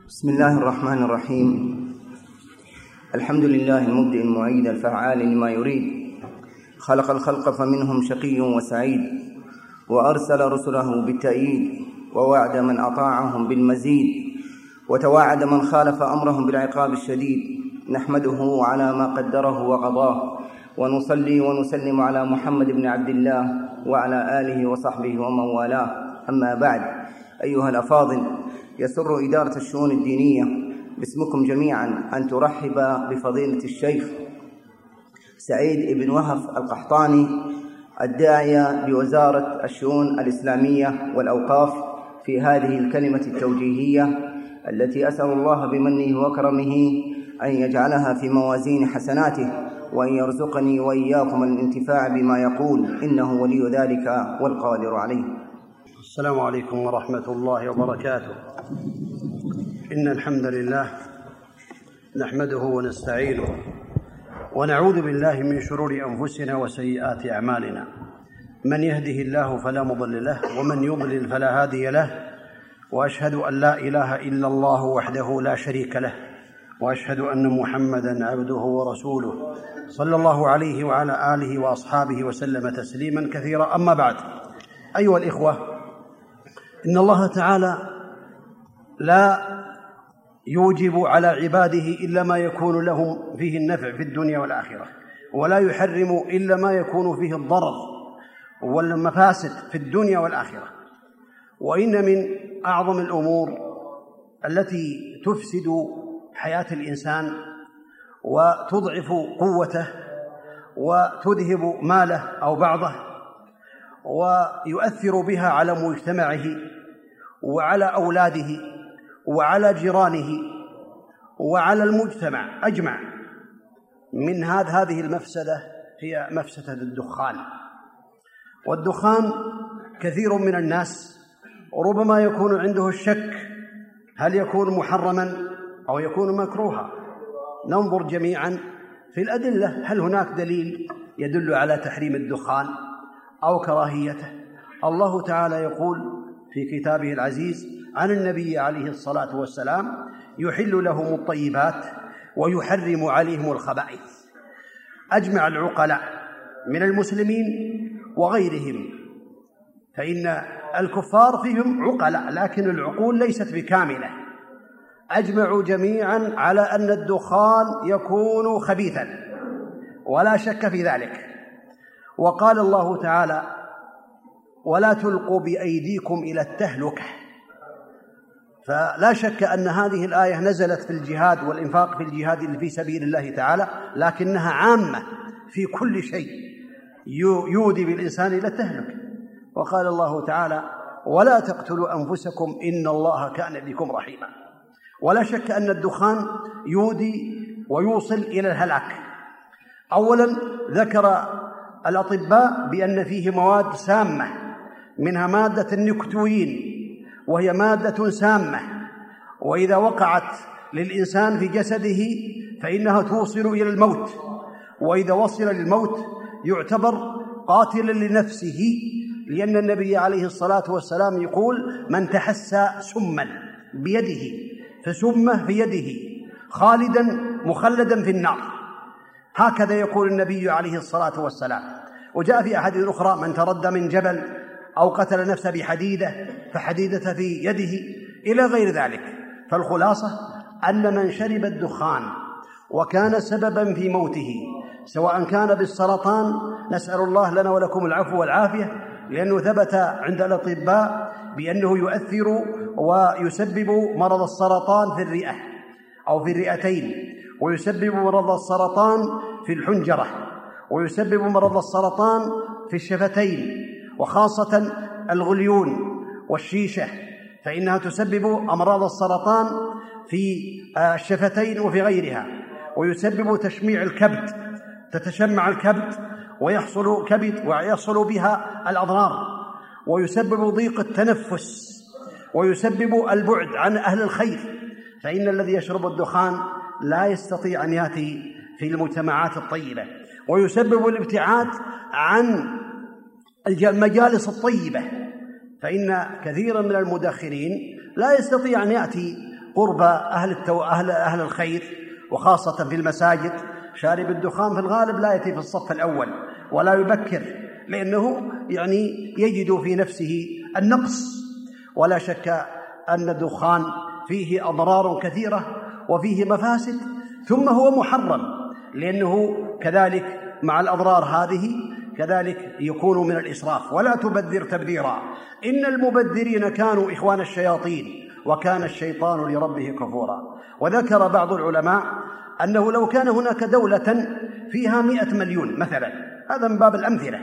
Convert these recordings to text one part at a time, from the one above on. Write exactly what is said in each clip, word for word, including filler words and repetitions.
بسم الله الرحمن الرحيم. الحمد لله المبدئ المعيد الفعال لما يريد، خلق الخلق فمنهم شقي وسعيد، وأرسل رسله بالتأييد، ووعد من أطاعهم بالمزيد، وتواعد من خالف أمرهم بالعقاب الشديد. نحمده على ما قدره وقضاه، ونصلي ونسلم على محمد بن عبد الله وعلى آله وصحبه ومن والاه. أما بعد، أيها الأفاضل، يسر إدارة الشؤون الدينية باسمكم جميعا أن ترحب بفضيلة الشيخ سعيد بن وهف القحطاني، الداعية بوزارة الشؤون الإسلامية والأوقاف، في هذه الكلمة التوجيهية التي أسأل الله بمنه وكرمه أن يجعلها في موازين حسناته، وأن يرزقني وإياكم الانتفاع بما يقول، إنه ولي ذلك والقادر عليه. السلام عليكم ورحمة الله وبركاته. إن الحمد لله نحمده ونستعينه ونعوذ بالله من شرور أنفسنا وسيئات أعمالنا. من يهده الله فلا مضل له، ومن يضلل فلا هادي له، وأشهد أن لا إله إلا الله وحده لا شريك له، وأشهد أن محمدًا عبده ورسوله صلى الله عليه وعلى آله وأصحابه وسلم تسليمًا كثيرا. أما بعد، أيها الإخوة، إن الله تعالى لا يوجب على عباده إلا ما يكون لهم فيه النفع في الدنيا والآخرة، ولا يحرم إلا ما يكون فيه الضرر والمفاسد في الدنيا والآخرة. وإن من أعظم الأمور التي تفسد حياة الإنسان وتضعف قوته وتذهب ماله أو بعضه، ويؤثر بها على مجتمعه وعلى أولاده وعلى جيرانه وعلى المجتمع أجمع. من هذه المفسدة هي مفسدة الدخان. والدخان كثير من الناس ربما يكون عنده الشك هل يكون محرما أو يكون مكروها. ننظر جميعا في الأدلة، هل هناك دليل يدل على تحريم الدخان أو كراهيته؟ الله تعالى يقول في كتابه العزيز عن النبي عليه الصلاة والسلام: يحل لهم الطيبات ويحرم عليهم الخبائث. أجمع العقلاء من المسلمين وغيرهم، فإن الكفار فيهم عقلاء لكن العقول ليست بكاملة، أجمعوا جميعا على أن الدخان يكون خبيثا ولا شك في ذلك. وقال الله تعالى: ولا تلقوا بأيديكم إلى التهلكة. فلا شك أن هذه الآية نزلت في الجهاد والإنفاق في الجهاد في سبيل الله تعالى، لكنها عامة في كل شيء يودي بالإنسان إلى التهلكة. وقال الله تعالى: ولا تقتلوا أنفسكم إن الله كان بكم رحيما. ولا شك أن الدخان يودي ويوصل إلى الهلاك. أولا ذكر الأطباء بأن فيه مواد سامة، منها مادة النيكوتين، وهي مادة سامة، وإذا وقعت للإنسان في جسده فإنها توصل إلى الموت، وإذا وصل للموت يعتبر قاتلا لنفسه، لأن النبي عليه الصلاة والسلام يقول: من تحسى سما بيده فسمه في يده خالدا مخلدا في النار. هكذا يقول النبي عليه الصلاة والسلام. وجاء في أحاديث أخرى: من تردى من جبل أو قتل نفسه بحديدة فحديدة في يده، إلى غير ذلك. فالخلاصة أن من شرب الدخان وكان سببا في موته، سواء كان بالسرطان، نسأل الله لنا ولكم العفو والعافية، لأنه ثبت عند الأطباء بأنه يؤثر ويسبب مرض السرطان في الرئة أو في الرئتين، ويسبب مرض السرطان في الحنجرة، ويسبب مرض السرطان في الشفتين، وخاصة الغليون والشيشة، فإنها تسبب أمراض السرطان في الشفتين وفي غيرها. ويسبب تشميع الكبد، تتشمع الكبد ويحصل كبد ويحصل بها الأضرار. ويسبب ضيق التنفس، ويسبب البعد عن أهل الخير، فإن الذي يشرب الدخان لا يستطيع أن يأتي في المجتمعات الطيبة. ويسبب الابتعاد عن المجالس الطيبة، فإن كثيرا من المدخنين لا يستطيع أن يأتي قرب أهل, التو... أهل... أهل الخير، وخاصة في المساجد. شارب الدخان في الغالب لا يأتي في الصف الأول ولا يبكر، لأنه يعني يجد في نفسه النقص. ولا شك أن الدخان فيه أضرار كثيرة وفيه مفاسد، ثم هو محرم، لأنه كذلك مع الأضرار هذه كذلك يكون من الإسراف. ولا تبذر تبذيرا إن المبذرين كانوا إخوان الشياطين وكان الشيطان لربه كفورا. وذكر بعض العلماء أنه لو كان هناك دولة فيها مئة مليون مثلا، هذا من باب الأمثلة،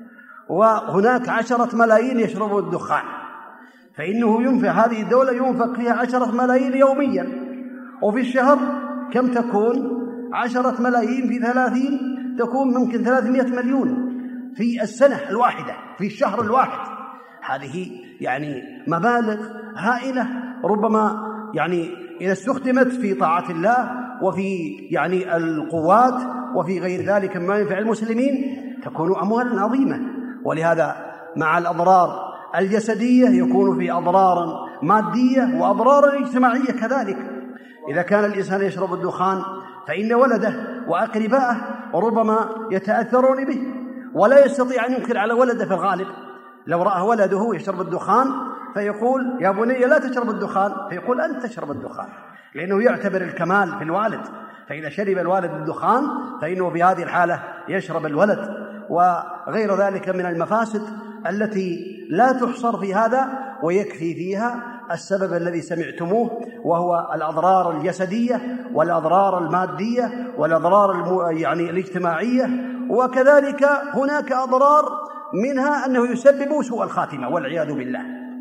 وهناك عشرة ملايين يشربوا الدخان، فإنه ينفق هذه الدولة ينفق فيها عشرة ملايين يوميا، وفي الشهر كم تكون؟ عشرة ملايين في ثلاثين تكون ممكن ثلاثمائة مليون في السنة الواحدة، في الشهر الواحد. هذه يعني مبالغ هائلة، ربما يعني إذا استخدمت في طاعة الله وفي يعني القوات وفي غير ذلك مما ينفع المسلمين تكون أموال عظيمة. ولهذا مع الأضرار الجسدية يكون في أضرار مادية وأضرار اجتماعية كذلك. إذا كان الإنسان يشرب الدخان فإن ولده وأقربائه ربما يتأثرون به، ولا يستطيع أن ينكر على ولده في الغالب. لو رأى ولده يشرب الدخان فيقول يا بني لا تشرب الدخان، فيقول أنت تشرب الدخان، لأنه يعتبر الكمال في الوالد. فإذا شرب الوالد الدخان فإنه في هذه الحالة يشرب الولد. وغير ذلك من المفاسد التي لا تحصر في هذا، ويكفي فيها السبب الذي سمعتموه، وهو الأضرار الجسدية والأضرار المادية والأضرار الم... يعني الاجتماعية. وكذلك هناك أضرار منها أنه يسبب سوء الخاتمة والعياذ بالله.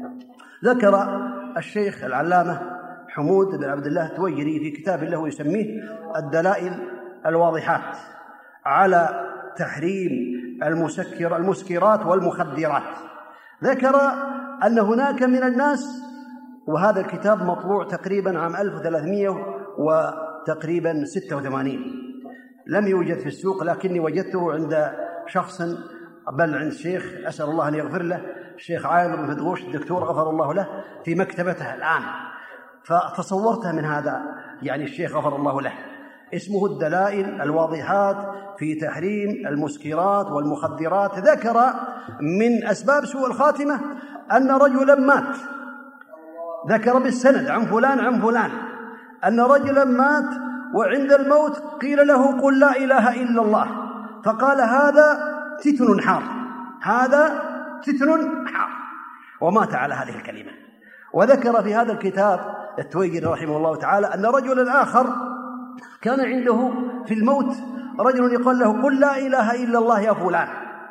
ذكر الشيخ العلامة حمود بن عبد الله التويجري في كتاب له يسميه الدلائل الواضحات على تحريم المسكر المسكرات والمخدرات، ذكر أن هناك من الناس، وهذا الكتاب مطبوع تقريبا عام ألف وثلاثمائة وتقريبا ستة وثمانين، لم يوجد في السوق، لكني وجدته عند شخص، بل عند الشيخ أسأل الله أن يغفر له، الشيخ عامر بن فتغوش الدكتور غفر الله له، في مكتبته الآن، فتصورته من هذا يعني الشيخ غفر الله له. اسمه الدلائل الواضحات في تحريم المسكرات والمخدرات. ذكر من أسباب سوء الخاتمة أن رجلا مات، ذكر بالسند عن فلان عن فلان أن رجلا مات وعند الموت قيل له قل لا إله إلا الله، فقال هذا فتن حار، هذا فتن حار، ومات على هذه الكلمة. وذكر في هذا الكتاب التويجري رحمه الله تعالى أن رجلا آخر كان عنده في الموت رجل يقول له قل لا إله إلا الله يا فلان،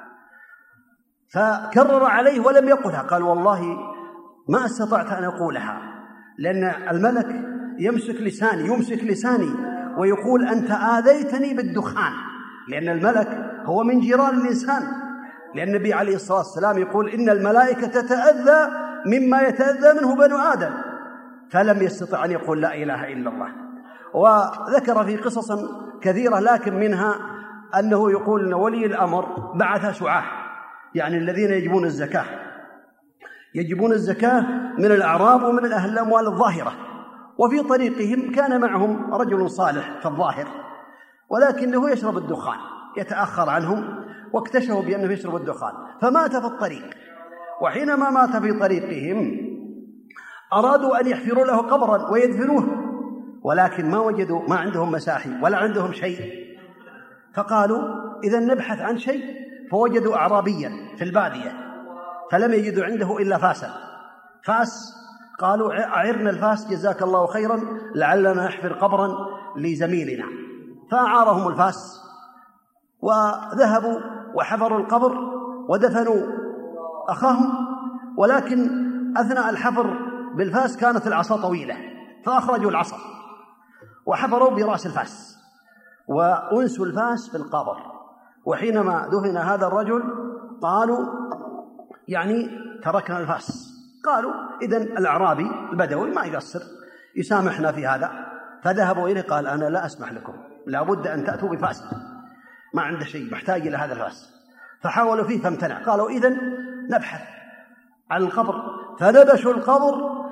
فكرر عليه ولم يقلها، قال والله ما استطعت أن أقولها، لأن الملك يمسك لساني يمسك لساني ويقول أنت آذيتني بالدخان، لأن الملك هو من جيران الإنسان، لأن النبي عليه الصلاة والسلام يقول إن الملائكة تتأذى مما يتأذى منه بنو آدم، فلم يستطع أن يقول لا إله إلا الله. وذكر في قصص كثيرة، لكن منها أنه يقول أن ولي الأمر بعث سعاة، يعني الذين يجبون الزكاة يجبون الزكاة من الأعراب ومن الأهل الأموال الظاهرة، وفي طريقهم كان معهم رجل صالح في الظاهر ولكنه يشرب الدخان، يتأخر عنهم واكتشفوا بأنه يشرب الدخان فمات في الطريق. وحينما مات في طريقهم أرادوا أن يحفروا له قبرا ويدفنوه، ولكن ما وجدوا، ما عندهم مساحي ولا عندهم شيء، فقالوا إذا نبحث عن شيء، فوجدوا أعرابيا في البادية فلم يجدوا عنده إلا فاسا فاس، قالوا أعرنا الفاس جزاك الله خيرا لعلنا نحفر قبرا لزميلنا، فأعارهم الفاس وذهبوا وحفروا القبر ودفنوا أخاهم. ولكن أثناء الحفر بالفاس كانت العصا طويلة، فأخرجوا العصا وحفروا برأس الفاس وأنسوا الفاس في القبر. وحينما دفن هذا الرجل قالوا يعني تركنا الفاس، قالوا إذن الأعرابي البدوي ما يقصر يسامحنا في هذا، فذهبوا إليه قال أنا لا أسمح لكم، لابد أن تأتوا بفاس، ما عنده شيء محتاج إلى هذا الفاس. فحاولوا فيه فامتنع، قالوا إذن نبحث عن القبر، فنبشوا القبر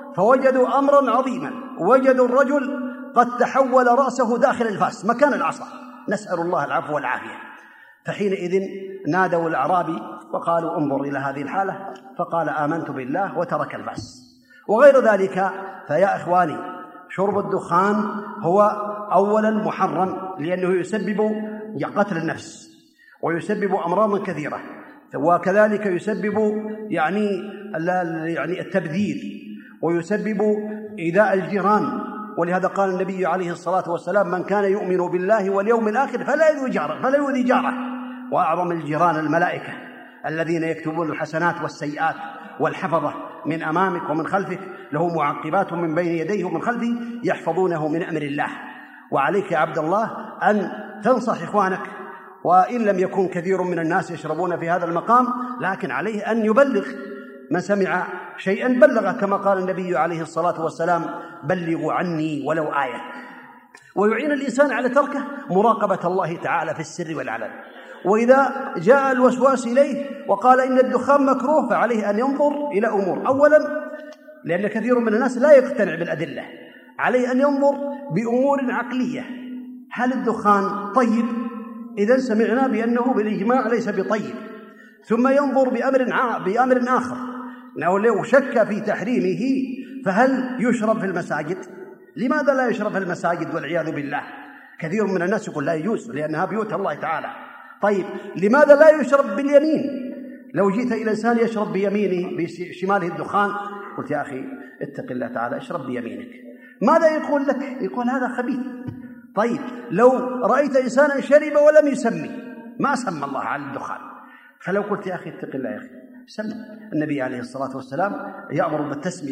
فوجدوا أمرا عظيما، وجدوا الرجل قد تحول رأسه داخل الفاس مكان العصا، نسأل الله العفو والعافية. فحينئذ نادوا الأعرابي وقالوا انظر إلى هذه الحالة، فقال آمنت بالله وترك الفاس وغير ذلك. فيا إخواني، شرب الدخان هو أولا محرم لأنه يسبب قتل النفس ويسبب أمراض كثيرة، وكذلك يسبب يعني يعني التبذير ويسبب إيذاء الجيران. ولهذا قال النبي عليه الصلاة والسلام من كان يؤمن بالله واليوم الآخر فلا يؤذي جاره فلا يؤذي جاره. وأعظم الجيران الملائكة الذين يكتبون الحسنات والسيئات والحفظة من أمامك ومن خلفك، له معقبات من بين يديه ومن خلفه يحفظونه من أمر الله. وعليك يا عبد الله أن تنصح إخوانك، وإن لم يكن كثير من الناس يشربون في هذا المقام، لكن عليه أن يبلغ من سمع شيئا بلغه، كما قال النبي عليه الصلاة والسلام بلغوا عني ولو آية. ويعين الإنسان على تركه مراقبة الله تعالى في السر والعلن. وإذا جاء الوسواس إليه وقال إن الدخان مكروه، فعليه أن ينظر إلى أمور. أولا لأن كثير من الناس لا يقتنع بالأدلة، عليه أن ينظر بأمور عقلية. هل الدخان طيب؟ إذا سمعنا بأنه بالإجماع ليس بطيب. ثم ينظر بأمر, بأمر آخر، أنه لو شك في تحريمه فهل يشرب في المساجد؟ لماذا لا يشرب في المساجد والعياذ بالله؟ كثير من الناس يقول لا يجوز لأنها بيوت الله تعالى. طيب لماذا لا يشرب باليمين؟ لو جيت إلى إنسان يشرب بيمينه بشماله الدخان قلت يا أخي اتق الله تعالى اشرب بيمينك، ماذا يقول لك؟ يقول هذا خبيث. طيب لو رأيت إنسانا شرب ولم يسمي، ما سمى الله على الدخان، فلو قلت يا أخي اتق الله يا أخي سمي، النبي عليه الصلاة والسلام يأمر بالتسمية،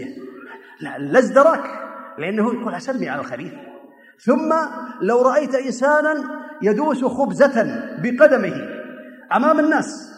لا ازدراك، لأنه يقول أسمي على الخبيث. ثم لو رأيت إنسانا يدوس خبزة بقدمه أمام الناس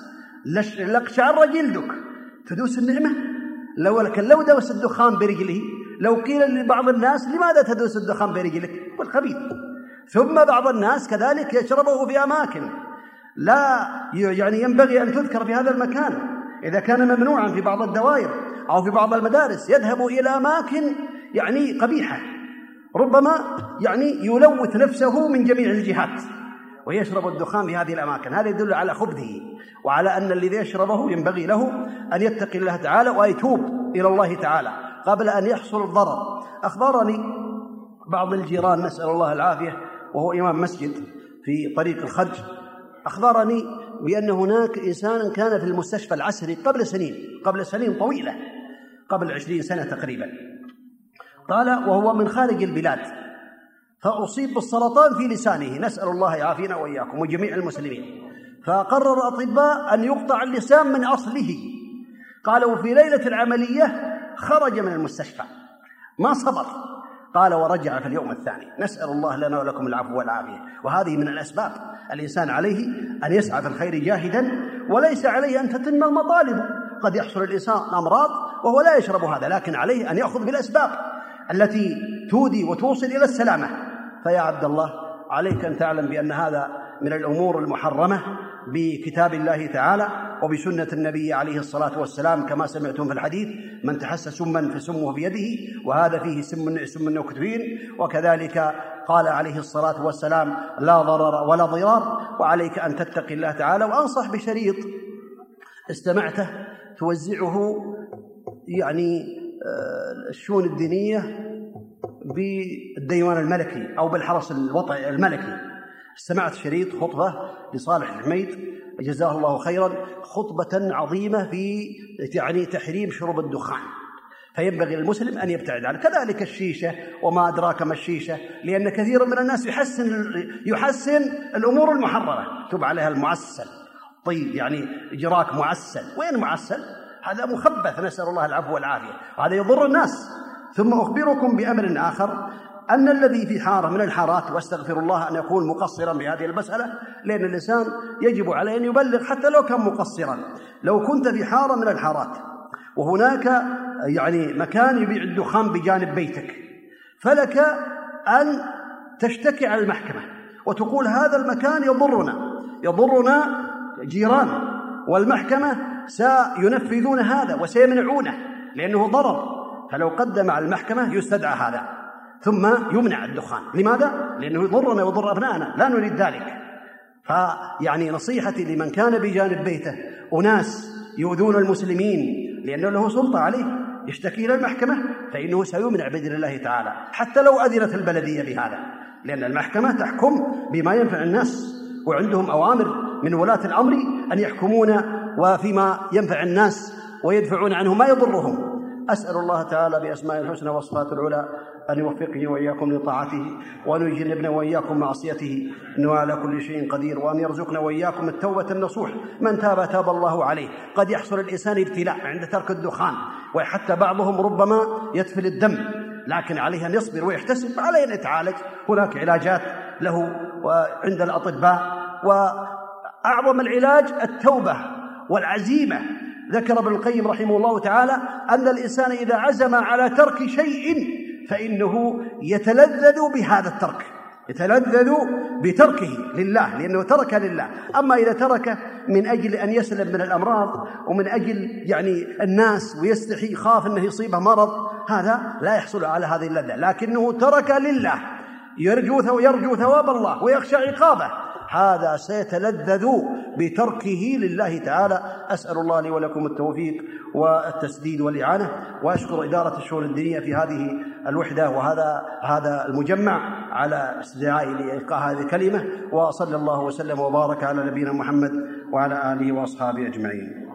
لقشعر جلدك، تدوس النعمة؟ لو لكن لو دوس الدخان برجله، لو قيل لبعض الناس لماذا تدوس الدخان برجلك؟ والخبيث. ثم بعض الناس كذلك يشربه في أماكن لا يعني ينبغي أن تذكر في هذا المكان، إذا كان ممنوعا في بعض الدوائر أو في بعض المدارس يذهب إلى أماكن يعني قبيحة، ربما يعني يلوث نفسه من جميع الجهات ويشرب الدخان في هذه الأماكن. هذا يدل على خبثه وعلى أن الذي يشربه ينبغي له أن يتقي الله تعالى ويتوب إلى الله تعالى قبل أن يحصل الضرر. أخبرني بعض الجيران نسأل الله العافية وهو إمام مسجد في طريق الخرج، أخبرني بأن هناك إنسان كان في المستشفى العسري قبل سنين قبل سنين طويلة قبل عشرين سنة تقريبا، قال وهو من خارج البلاد، فأصيب بالسرطان في لسانه، نسأل الله يعافينا وإياكم وجميع المسلمين. فقرر الأطباء أن يقطع اللسان من أصله. قالوا في ليلة العملية خرج من المستشفى ما صبر، قال ورجع في اليوم الثاني. نسأل الله لنا ولكم العفو والعافية. وهذه من الأسباب، الإنسان عليه أن يسعى في الخير جاهدا، وليس عليه أن تتم المطالب. قد يحصل الإنسان أمراض وهو لا يشرب هذا، لكن عليه أن يأخذ بالأسباب التي تودي وتوصل إلى السلامة. فيا عبد الله عليك أن تعلم بأن هذا من الأمور المحرمة بكتاب الله تعالى وبسنة النبي عليه الصلاة والسلام، كما سمعتم في الحديث من تحس سما فسمه بيده، وهذا فيه سم سم النكتين. وكذلك قال عليه الصلاة والسلام لا ضرر ولا ضرار، وعليك أن تتقي الله تعالى. وأنصح بشريط استمعته توزعه يعني الشؤون الدينية بالديوان الملكي أو بالحرس الوطني الملكي. استمعت شريط خطبة لصالح الحميد جزاه الله خيرا، خطبة عظيمة في يعني تحريم شرب الدخان، فينبغي المسلم أن يبتعد عنه. كذلك الشيشة وما أدراك ما الشيشة، لأن كثير من الناس يحسن يحسن الأمور المحرمة، تب عليها المعسل، طيب يعني إجراك معسل، وين معسل؟ هذا مخبث، نسأل الله العفو والعافية، هذا يضر الناس. ثم أخبركم بأمر آخر، أن الذي في حارة من الحارات، واستغفر الله أن يكون مقصرا بهذه المسألة، لأن الإنسان يجب عليه أن يبلغ حتى لو كان مقصرا. لو كنت في حارة من الحارات وهناك يعني مكان يبيع الدخان بجانب بيتك، فلك أن تشتكي على المحكمة وتقول هذا المكان يضرنا يضرنا جيران، والمحكمة سينفذون هذا وسيمنعونه لأنه ضرر. فلو قدم على المحكمة يستدعى هذا ثم يمنع الدخان. لماذا؟ لأنه يضرنا ويضر أبنائنا، لا نريد ذلك. فيعني نصيحتي لمن كان بجانب بيته أناس يؤذون المسلمين لأنه له سلطة عليه يشتكي إلى المحكمة، فإنه سيمنع بإذن الله تعالى حتى لو أذنت البلدية بهذا، لأن المحكمة تحكم بما ينفع الناس، وعندهم أوامر من ولاة الأمر أن يحكمون وفيما ينفع الناس ويدفعون عنه ما يضرهم. أسأل الله تعالى بأسماء الحسنى وصفات العلى أن يوفقني وإياكم لطاعته، وأن يجنبنا وإياكم معصيته، إنه على كل شيء قدير، وأن يرزقنا وإياكم التوبة النصوح. من تاب تاب الله عليه. قد يحصل الإنسان ابتلاء عند ترك الدخان، وحتى بعضهم ربما يتفل الدم، لكن عليه أن يصبر ويحتسب، عليه أن يتعالج. هناك علاجات له وعند الأطباء، وأعظم العلاج التوبة والعزيمة. ذكر ابن القيم رحمه الله تعالى أن الإنسان إذا عزم على ترك شيء فإنه يتلذذ بهذا الترك، يتلذذ بتركه لله، لأنه ترك لله. أما إذا ترك من أجل أن يسلم من الأمراض ومن أجل يعني الناس ويستحي خاف أنه يصيبه مرض، هذا لا يحصل على هذه اللذة، لكنه ترك لله يرجو يرجو ثواب الله ويخشى عقابه، هذا سيتلذذ بتركه لله تعالى. أسأل الله لي ولكم التوفيق والتسديد والإعانة، وأشكر إدارة الشؤون الدينية في هذه الوحدة وهذا هذا المجمع على استدعائي لإلقاء هذه الكلمة. وصلى الله وسلم وبارك على نبينا محمد وعلى آله وأصحابه أجمعين.